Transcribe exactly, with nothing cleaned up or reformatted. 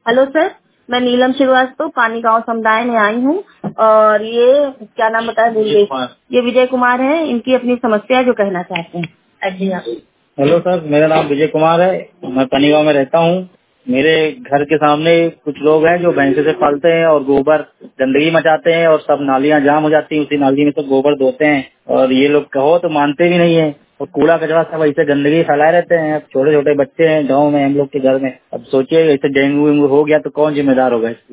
Hello sir, मैं नीलम श्रीवास्तव पानी गांव समुदाय में आई हूँ और ये क्या नाम बताया भूल गई। ये विजय कुमार है, इनकी अपनी समस्या जो कहना चाहते हैं। अजी आप। हेलो सर, मेरा नाम विजय कुमार है, मैं पानी गांव में रहता हूँ। मेरे घर के सामने कुछ लोग हैं जो भैंसे से पालते हैं और गोबर गंदगी मचाते हैं और सब नालियां जाम हो जाती हैं, उसी नाली में सब गोबर धोते हैं और ये लोग कहो तो मानते भी नहीं है और कूड़ा कचरा सब ऐसे गंदगी फैलाए रहते हैं। अब छोटे छोटे बच्चे हैं गाँव में हम लोग के घर में, अब सोचिए ऐसे डेंगू वेंगू हो गया तो कौन जिम्मेदार होगा इसकी।